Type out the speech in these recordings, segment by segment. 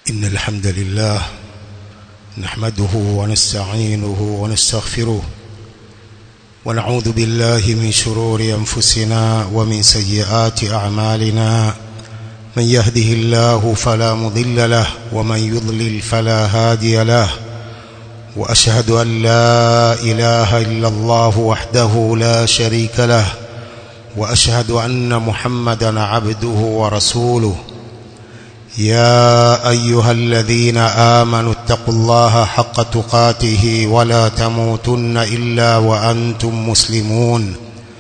إن الحمد لله نحمده ونستعينه ونستغفره ونعوذ بالله من شرور أنفسنا ومن سيئات أعمالنا من يهده الله فلا مضل له ومن يضلل فلا هادي له وأشهد أن لا إله إلا الله وحده لا شريك له وأشهد أن محمدا عبده ورسوله يا أيها الذين آمنوا اتقوا الله حق تقاته ولا تموتن إلا وأنتم مسلمون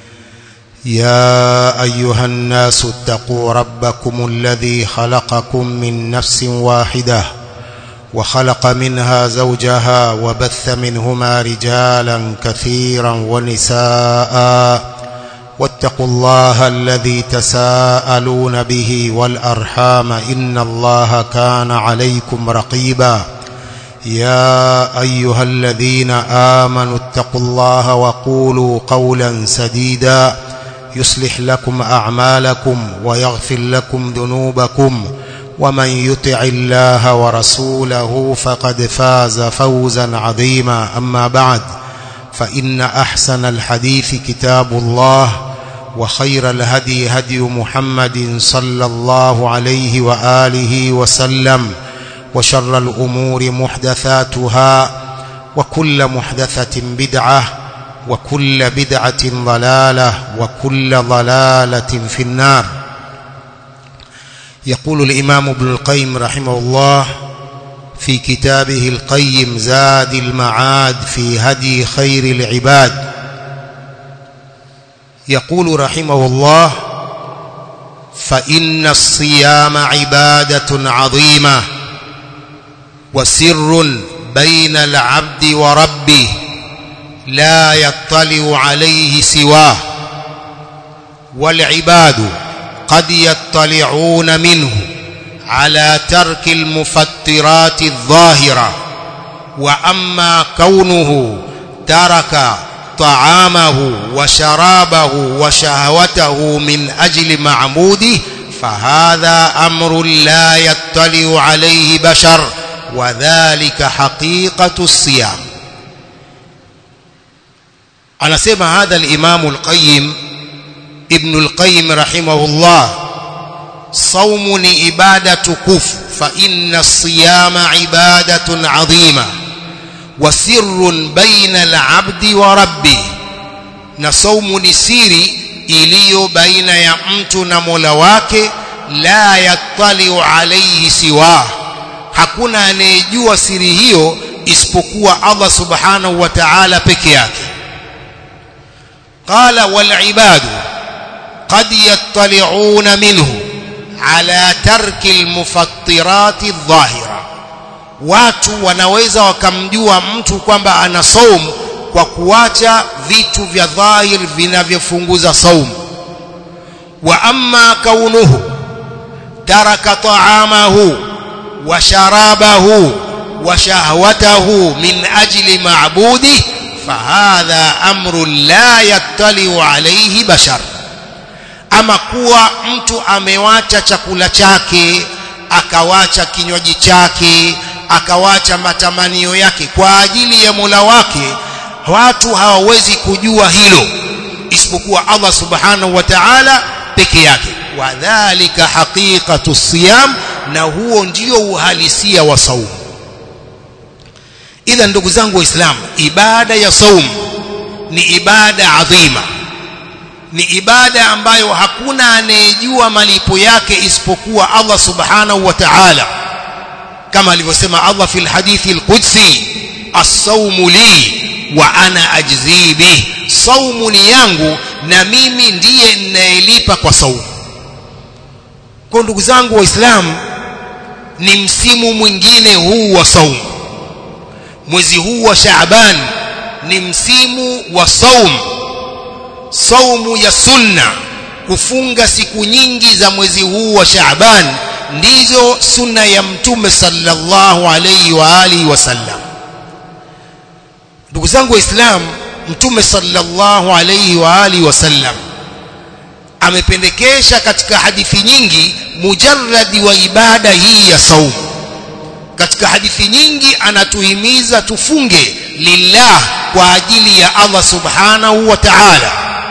يا أيها الناس اتقوا ربكم الذي خلقكم من نفس واحدة وخلق منها زوجها وبث منهما رجالا كثيرا ونساء واتقوا الله الذي تساءلون به والأرحام إن الله كان عليكم رقيبا يا أيها الذين آمنوا اتقوا الله وقولوا قولا سديدا يصلح لكم أعمالكم ويغفر لكم ذنوبكم ومن يطع الله ورسوله فقد فاز فوزا عظيما أما بعد فإن أحسن الحديث كتاب الله وخير الهدي هدي محمد صلى الله عليه وآله وسلم وشر الأمور محدثاتها وكل محدثة بدعة وكل بدعة ضلالة وكل ضلالة في النار. يقول الإمام ابن القيم رحمه الله في كتابه القيم زاد المعاد في هدي خير العباد، يقول رحمه الله: فإن الصيام عبادة عظيمة وسر بين العبد وربه لا يطلع عليه سواه، والعباد قد يطلعون منه على ترك المفطرات الظاهرة، وأما كونه ترك طعامه وشرابه وشهوته من أجل معبوده فهذا أمر لا يطلع عليه بشر، وذلك حقيقة الصيام. anasema هذا الإمام القيم ابن القيم رحمه الله: صوم ni ibada tukufu, fa inna siyama ibadatun adhima wa sirrun baina al-abdi wa rabbih, na saumu ni siri iliyo baina ya mtu na Mola wake, la yattaliu alayhi siwa, hakuna anayejua siri hiyo isipokuwa Allah subhanahu wa ta'ala peke yake. qala wal ibadu qad yattali'una minhu ala tarki almufattirati adh-dhahira, watu wanaweza wakamjua mtu kwamba ana saumu kwa kuacha vitu vya dhahir vinavyofunguza saumu. wa amma kaunuhu taraka ta'amahu wa sharabahu wa shahwatahu min ajli ma'budi fahadha amrun la yattali'u alayhi bashar, ama kuwa mtu amewacha chakula chake, akawacha kinywaji chake, akawacha matamanio yake kwa ajili ya Mola wake, watu hawawezi kujua hilo isipokuwa Allah subhanahu wa ta'ala peke yake. Wadhālika haqiqatu siyam, na huo ndio uhalisia wa saumu. Idha ndugu zangu Waislamu, ibada ya saumu ni ibada adhima, ni ibada ambayo hakuna anayejua malipo yake isipokuwa Allah subhanahu wa ta'ala, kama alivyosema Allah fil hadithi al-qudsi: as-sawmu li wa ana ajzi bih, saumu ni yangu na mimi ndiye ninayelipa kwa saumu. Kwa ndugu zangu Waislamu, ni msimu mwingine huu wa saumu. Mwezi huu wa Shaaban ni msimu wa saumu, saumu ya sunna, kufunga siku nyingi za mwezi huu wa Shaaban ndizo sunna ya Mtume sallallahu alayhi wa alihi wasallam. Ndugu zangu Waislamu, Mtume sallallahu alayhi wa alihi wasallam amependekesha katika hadithi nyingi mujarradi wa ibada hii ya saumu, katika hadithi nyingi anatuhimiza tufunge lillah, kwa ajili ya Allah subhanahu wa ta'ala.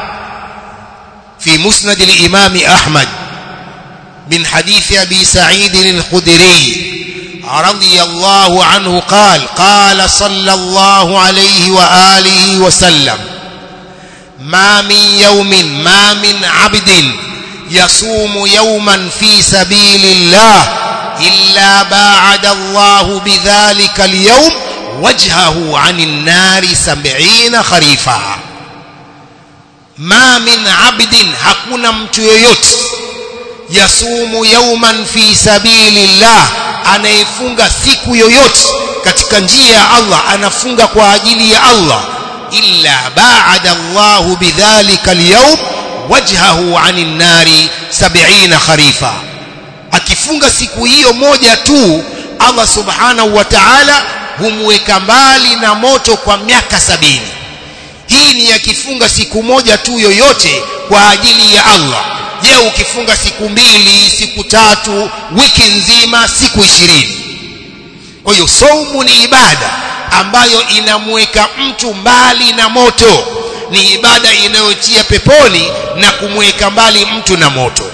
في مسند الإمام أحمد من حديث أبي سعيد الخدري رضي الله عنه قال قال صلى الله عليه وآله وسلم ما من عبد يصوم يوما في سبيل الله إلا باعد الله بذلك اليوم وجهه عن النار 70 خريفا. ما من عبد, hakuna mtu yoyote, yasumu yawman fi sabilillah, anayefunga siku yoyote katika njia ya Allah, anafunga kwa ajili ya Allah, illa ba'ada Allahu bidhalika al-yawm wajhahu 'anil nari 70 kharifa. Akifunga siku hiyo moja tu, Allah subhanahu wa ta'ala humweka mbali na moto kwa miaka 70. Hii ni akifunga siku moja tu yoyote kwa ajili ya Allah. Je, ukifunga siku 2, siku 3, wiki nzima, siku 20? Kwa hiyo saumu ni ibada ambayo inamweka mtu mbali na moto, ni ibada inayotia peponi na kumweka mbali mtu na moto.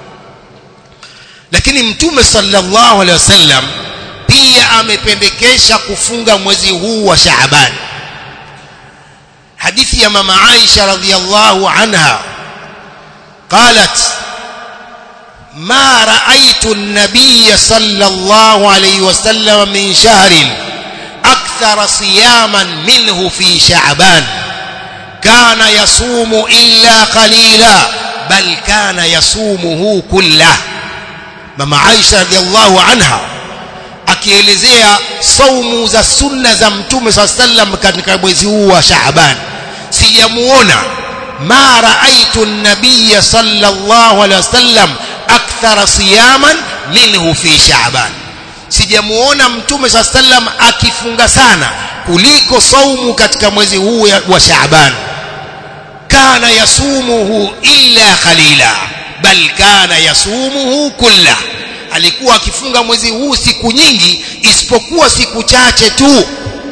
Lakini Mtume sallallahu alaihi wasallam pia amependekesha kufunga mwezi huu wa Shaaban. Hadithi ya mama Aisha radhiyallahu anha قالت ما رأيت النبي صلى الله عليه وسلم من شهر أكثر صياما منه في شعبان كان يصوم إلا قليلا بل كان يصومه كله. mama Aisha radhiyallahu anha akielezea saumu za sunna za Mtume sallam katika mwezi huu wa Shaaban, sijamuona ma raaitu an-nabiy sallallahu alaihi wasallam akthara siyaman minhu fi Shaaban, sijamuona Mtume sallam akifunga sana kuliko saumu katika mwezi huu wa Shaaban. kana yasumuhu illa qalila bal kana yasumuhu kullah, alikuwa akifunga mwezi huu siku nyingi isipokuwa siku chache tu.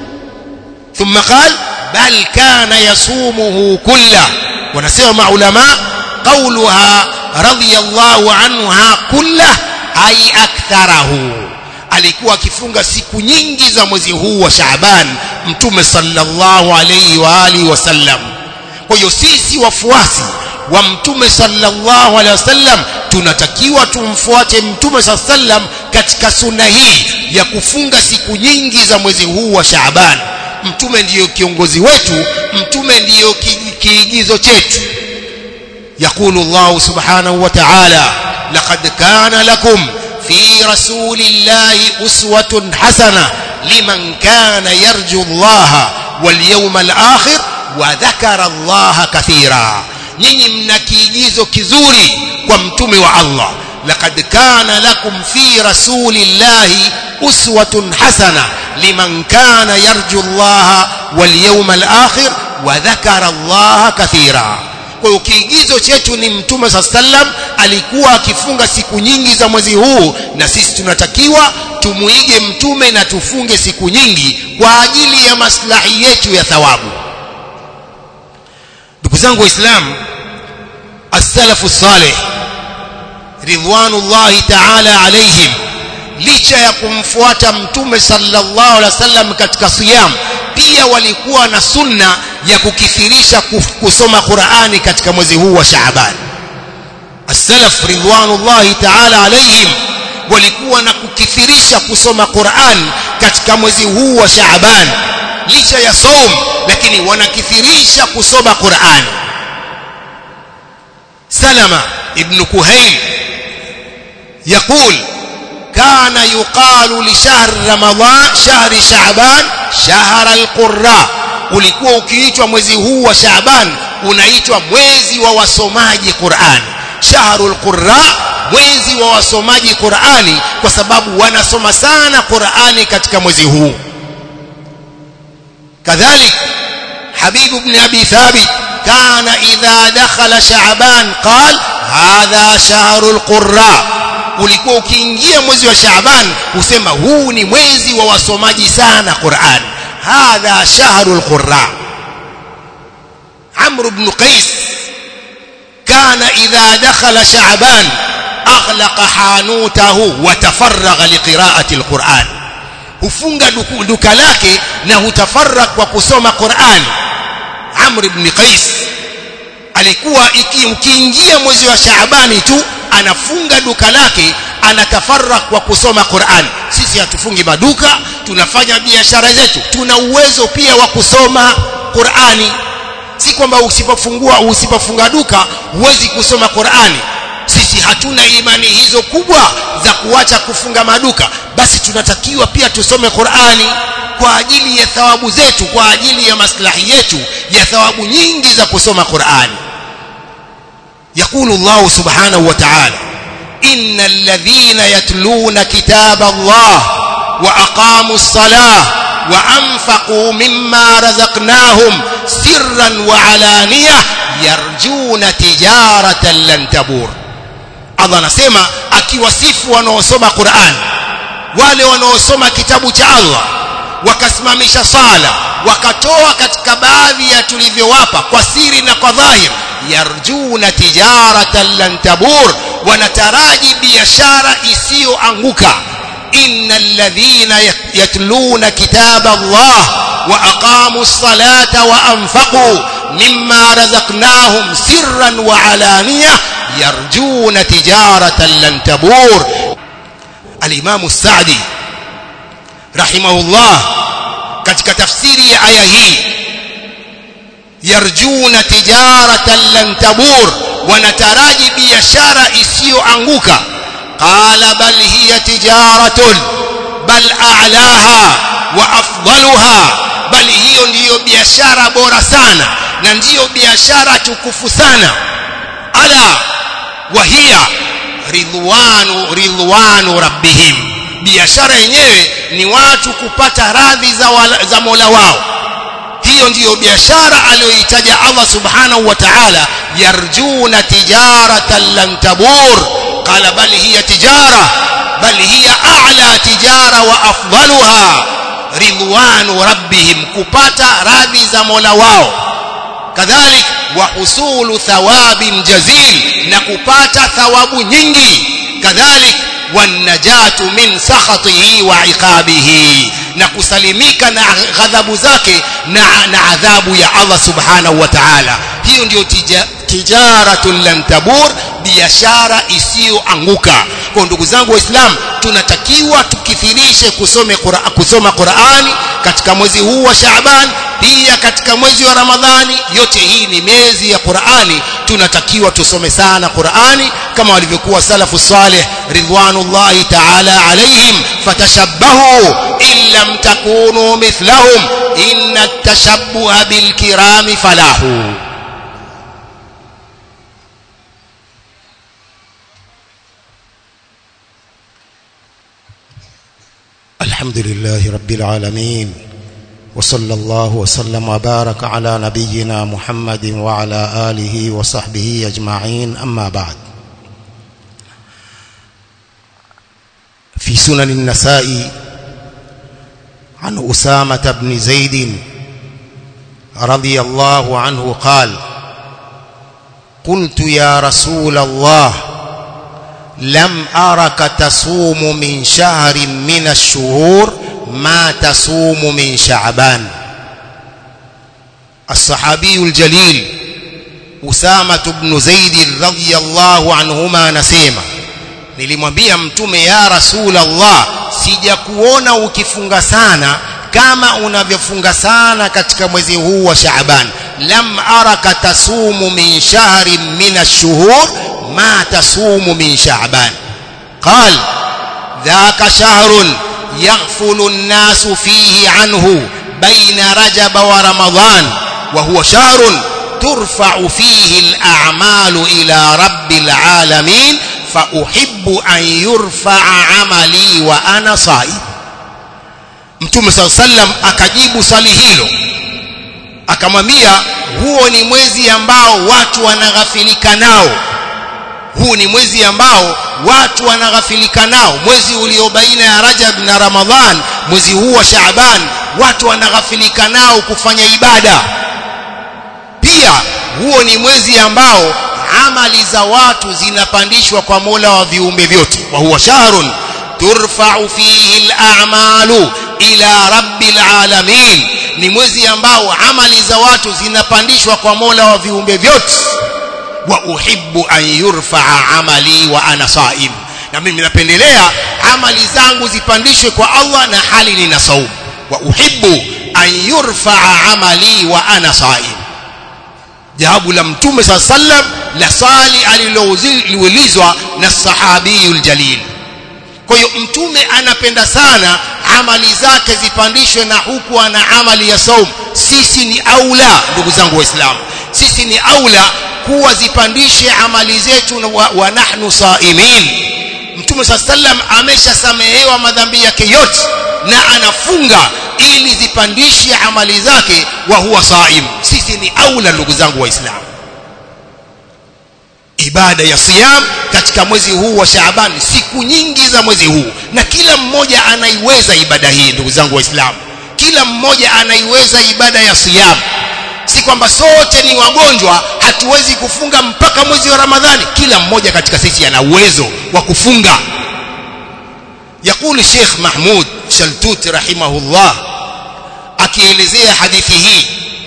thumma qala bal kana yasumuhu kullah. wanasema maulama qawluha radiyallahu anha kullah ay aktharahu, alikuwa akifunga siku nyingi za mwezi huu wa Shaaban Mtume sallallahu alayhi wa alihi wasallam. kwa hiyo sisi wafuasi wa Mtume sallallahu alaihi wasallam tunatakiwa tumfuate Mtume sallallahu alaihi wasallam katika sunna hii ya kufunga siku nyingi za mwezi huu wa Shaaban. Mtume ndiyo kiongozi wetu, Mtume ndiyo kiigizo chetu. Yaqulu Allah subhanahu wa ta'ala laqad kana lakum fi rasulillahi uswatun hasana liman kana yarju Allah wal yawmal akhir wa dhakara Allah kathira. Nyinyi mna kiigizo kizuri kwa mtume wa Allah. laqad kana lakum fi rasulillahi uswatun hasana liman kana yarju Allah wal yawmal akhir wa dhakara Allah kathira. kwa hiyo kiigizo chetu ni Mtume sallam, alikuwa akifunga siku nyingi za mwezi huu, na sisi tunatakiwa tumuige Mtume na tufunge siku nyingi kwa ajili ya maslahi yetu ya thawabu. Ndugu zangu Waislamu, as-salafu salih ridwanullahi ta'ala alayhim, licha ya kumfuata Mtume sallallahu alaihi wasallam katika siyam, pia walikuwa na sunna ya kukithirisha kusoma Qur'ani katika mwezi huu wa Shaaban. As-salaf ridwanullahi ta'ala alayhim walikuwa na kukithirisha kusoma Qur'an katika mwezi huu wa Shaaban, licha ya saum, lakini wanakithirisha kusoma Qur'an. Salama ibn Kuhayl يقول كان يقال لشهر رمضان شهر شعبان شهر القراء. ulikuwa ukiitwa mwezi huu wa Shaaban unaitwa mwezi wa wasomaji Qur'an, shahrul qurra, mwezi wa wasomaji Qur'ani, kwa sababu wanasoma sana Qur'ani katika mwezi huu. kadhalik Habib ibn Abi Thabit kana idha dakhala Shaaban qala hadha shahrul qurra. ulikuwa ukiingia mwezi wa Shaaban usema huu ni mwezi wa wasomaji sana Qur'an, hadha shahrul qurra. Amr ibn Qais kana idha dakhala Shaaban aghlaqa hanutahu wa tafarraga liqira'ati alquran, hufunga duka lake na hutafarrak kwa kusoma Qur'an. Amr ibn Qais alikuwa ukiingia mwezi wa Shaabani tu anafunga duka lake, anatafarrak kwa kusoma Qur'an. Sisi hatufungi maduka, tunafanya biashara zetu, tuna uwezo pia wa kusoma Qur'ani. Si kwamba usipofunga duka huwezi kusoma Qur'ani. Sisi hatuna imani hizo kubwa za kuacha kufunga maduka, basi tunatakiwa pia tusome Qur'ani kwa ajili ya thawabu zetu, kwa ajili ya maslahi yetu ya thawabu nyingi za kusoma Qur'ani. Yaqulu Allah subhanahu wa ta'ala, innal ladhina yatluna kitaba Allah wa aqamus salah wa anfaqu mimma razaqnahum sirran wa alaniyah yarjuna tijaratan lan tabur. Allah anasema akiwasifu wanaosoma Qur'an, wale wanaosoma kitabu cha Allah wakasimamisha sala, wakatoa katika baadhi ya tulivyowapa kwa siri na kwa dhahir, yarjuna tijaratan lan tabur, wanataraji biashara isiyoanguka. innal ladhina yatluna kitaba Allah wa aqamus salata wa anfaqu mimma razaqnahum sirran wa alaniyah yarjuna tijaratan lan tabur. Al-Imam As-Sa'di rahimahullah katika tafsiri ya aya hii, yarjuna tijaratan lan tabur, wanataraji biashara isiyoanguka. Qala bal hiya tijaratun bal a'laha wa afdaluha, bali hiyo ndiyo biashara bora sana na ndiyo biashara tukufu sana. Ala wa hiya ridwanu rabbihim, biashara yenyewe ni watu kupata radhi za Mola wao. Hiyo ndiyo biashara aliyoitaja Allah subhanahu wa ta'ala, yarjuna tijaratan lan tabur. Qala bal hiya tijara bal hiya a'la tijara wa afdaluha ridwanu rabbihim, kupata radhi za Mola wao. Kadhalik wa husulu thawabin jazil, na kupata thawabu nyingi. Kadhalik wan najatu min sakhatihi wa iqabihi, na kusalimika na ghadhabu zake na adhabu ya Allah subhanahu wa ta'ala. Hiyo ndio tijaratun lan tabur, biashara isiyoanguka. Kwa ndugu zangu Waislamu, tunatakiwa tukithirishe kusoma Qur'ani katika mwezi huu wa Shaaban, pia katika mwezi wa Ramadhani. Yote hii ni miezi ya Qur'ani, tunatakiwa tusome sana Qur'ani kama walivyokuwa salafu salih ridwanullahi ta'ala alayhim, fatashabbahu in lam takunu mithlahum inna at-tashabbuha bil kirami falahu. الحمد لله رب العالمين وصلى الله وسلم وبارك على نبينا محمد وعلى آله وصحبه أجمعين. أما بعد، في سنن النسائي عن أسامة بن زيد رضي الله عنه قال: قلت يا رسول الله لم أرك تصوم من شهر من الشهور ما تصوم من شعبان. الصحابي الجليل أسامة بن زيد رضي الله عنهما نسيما, nilimwambia Mtume, ya Rasul Allah, sijakuona ukifunga sana kama unavyofunga sana katika mwezi huu wa Shaaban. Lam araka tasumu min shahrin min ash-shuhur ma tasumu min Sha'ban. قال: ذاك شهر يغفل الناس فيه عنه بين رجب ورمضان وهو شهر ترفع فيه الأعمال إلى رب العالمين فأحب أن يرفع عملي وأنا صائم. Mtume صلى الله عليه وسلم akajibu swali hilo akamwambia, huo ni mwezi ambao watu wanaghafilika nao huu ni mwezi ambao watu wanaghafilika nao, mwezi ulio baina ya Rajab na Ramadhan, mwezi huu wa Shaaban watu wanaghafilika nao kufanya ibada. Pia huo ni mwezi ambao amali za watu zinapandishwa kwa Mola wa viumbe vyote. Wa huwa shahrun turfa'u fihi al-a'malu ila rabbil alamin, ni mwezi ambao amali za watu zinapandishwa kwa Mola wa viumbe vyote. Wa uhibbu an yurfa'a amali wa ana sa'im, na mimi napendelea amali zangu zipandishwe kwa Allah na hali nina saumu. Wa uhibbu an yurfa'a amali wa ana sa'im. Jawabu la Mtume sallam la swali aliloulizwa na sahabiyul jalil. Kwa hiyo Mtume anapenda sana amali zake zipandishwe, na huku ana amali ya saum. Sisi ni aula, ndugu zangu Waislamu, sisi ni aula kuwa zipandishe amali zetu wa nahnu saimin. Mtume sallam ameshasamehewa madhambi yake yote na anafunga ili zipandishe amali zake wa huwa saim. Sisi ni aula, ndugu zangu Waislamu. Ibada ya siyam katika mwezi huu wa Shaaban, siku nyingi za mwezi huu, na kila mmoja anaiweza ibada hii. Ndugu zangu Waislamu, kila mmoja anaiweza ibada ya siyam. Si kwamba sote ni wagonjwa hatuwezi kufunga mpaka mwezi wa Ramadhani. Kila mmoja katika sisi ana uwezo wa kufunga. Yakuli Sheikh Mahmud Shaltuti rahimahullah akielezea hadithi hii,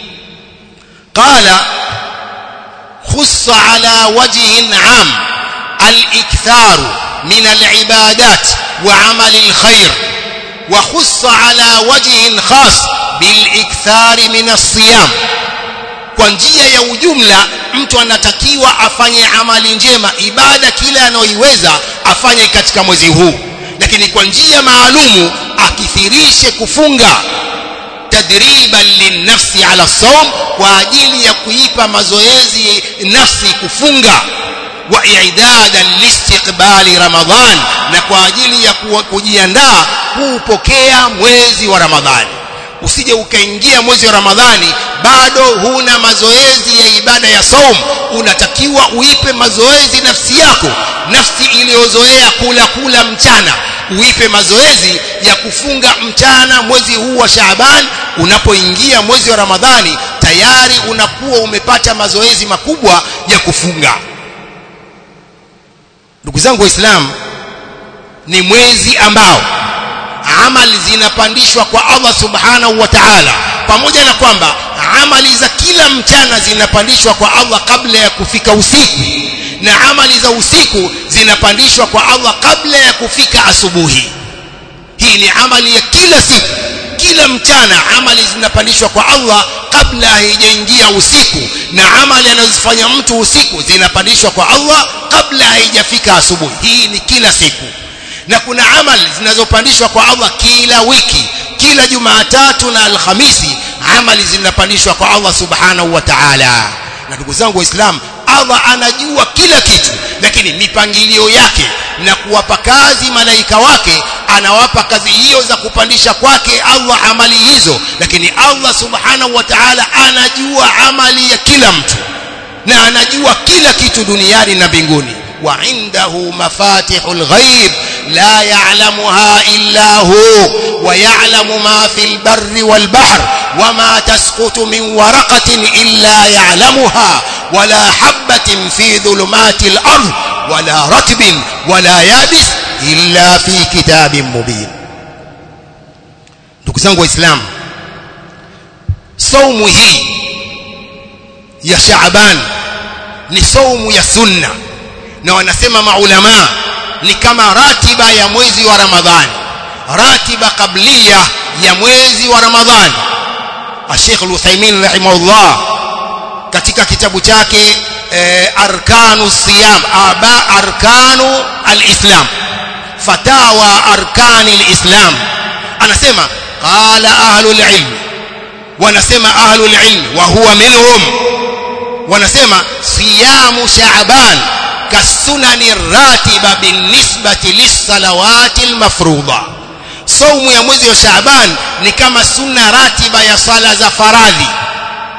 qala خص على وجه عام الإكثار من العبادات وعمل الخير، وخص على وجه خاص بالإكثار من الصيام. Kwa njia ya ujumla mtu anatakiwa afanye amali njema, ibada kila anayoiweza afanye katika mwezi huu, lakini kwa njia maalumu akithirishe kufunga, tadriban linnafsi ala sawm, kwa ajili ya kuipa mazoezi nafsi kufunga, wa i'dadan liistiqbali Ramadhan, na kwa ajili ya kujiandaa kuupokea mwezi wa Ramadhani. Usije ukaingia mwezi wa Ramadhani bado huna mazoezi ya ibada ya saum. Unatakiwa uipe mazoezi nafsi yako, nafsi iliyozoea kula mchana, uipe mazoezi ya kufunga mchana mwezi huu wa Shaaban. Unapoingia mwezi wa Ramadhani tayari unakuwa umepata mazoezi makubwa ya kufunga. Ndugu zangu Waislamu, ni mwezi ambao amali zinapandishwa kwa Allah subhanahu wa ta'ala, pamoja na kwamba amali za kila mchana zinapandishwa kwa Allah kabla ya kufika usiku, na amali za usiku zinapandishwa kwa Allah kabla ya kufika asubuhi. Hii ni amali ya kila siku, kila mchana amali zinapandishwa kwa Allah kabla haijaingia usiku, na amali anazofanya mtu usiku zinapandishwa kwa Allah kabla haijafika asubuhi. Hii ni kila siku. Na kuna amali zinazopandishwa kwa Allah kila wiki, kila Jumatatu na Alhamisi amali zinapandishwa kwa Allah subhanahu wa ta'ala. Na ndugu zangu Waislamu, Allah anajua kila kitu, lakini mipangilio yake na kuwapa kazi malaika wake, anawapa kazi hiyo za kupandisha kwake Allah amali hizo, lakini Allah subhanahu wa ta'ala anajua amali ya kila mtu na anajua kila kitu duniani na mbinguni. Wa indahu mafatihul ghaib la ya'lamuha illa hu wa ya'lamu ma fil barri wal bahr wa ma tasqutu min waraqatin illa ya'lamuha wa la habatin fi dhulumatil ard wa la ratbin wa la yabis illa fi kitabin mubin. Ndugu zangu Waislamu, saumu hii ya Shaaban ni saumu ya sunna, na wanasema maulama ni kama ratiba ya mwezi wa Ramadhani, ratiba kablia ya mwezi wa Ramadhani. Sheikh Al-Uthaymeen rahimahullah katika kitabu chake Arkanu Siyam, Arkanu al-Islam, Fatawa Arkani al-Islam, anasema qala ahlul ilm, wanasema ahlul ilm wa huwa minhum, wanasema siyamu Shaaban kasunani ratiba binisbati lis-salawati al-mafruḍa. Saumu ya mwezi wa Shaaban ni kama sunna ratiba ya sala za faradhi,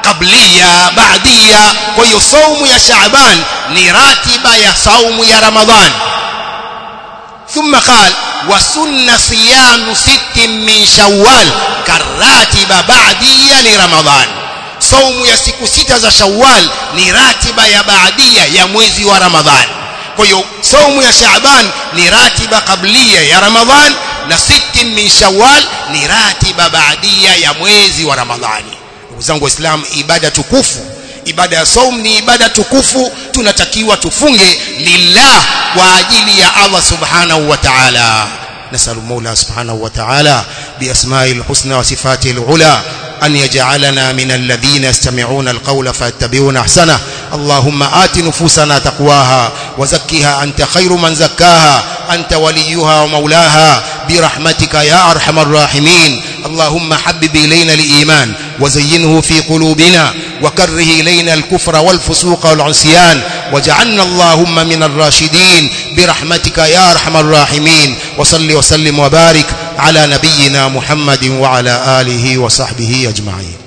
qabliya ba'diya. Kwa hiyo saumu ya Shaaban ni ratiba ya saumu ya Ramadhan. ثم قال وسن صيام 6 من شوال كالراتبة بعدية لرمضان. saumu ya siku 6 za Shawwal ni ratiba ya baadia ya mwezi wa Ramadhan. Kwa hiyo saumu ya Shaaban ni ratiba qabliya ya Ramadhan na 6 min Shawwal ni ratiba baadia ya mwezi wa Ramadhani. Ndugu zangu Waislamu, ibada tukufu, ibada ya saum ni ibada tukufu, tunatakiwa tufunge lillah kwa ajili ya Allah subhanahu wa ta'ala. نسأل المولى سبحانه وتعالى بأسمائه الحسنى وصفاته العلى أن يجعلنا من الذين يستمعون القول فيتبعون أحسنه. اللهم آت نفوسنا تقواها وزكها أنت خير من زكاها أنت وليها ومولاها برحمتك يا أرحم الراحمين. اللهم حبب إلينا الإيمان وزينه في قلوبنا وكره إلينا الكفر والفسوق والعصيان وجعلنا اللهم من الراشدين برحمتك يا أرحم الراحمين. وصل وسلم وبارك على نبينا محمد وعلى آله وصحبه أجمعين.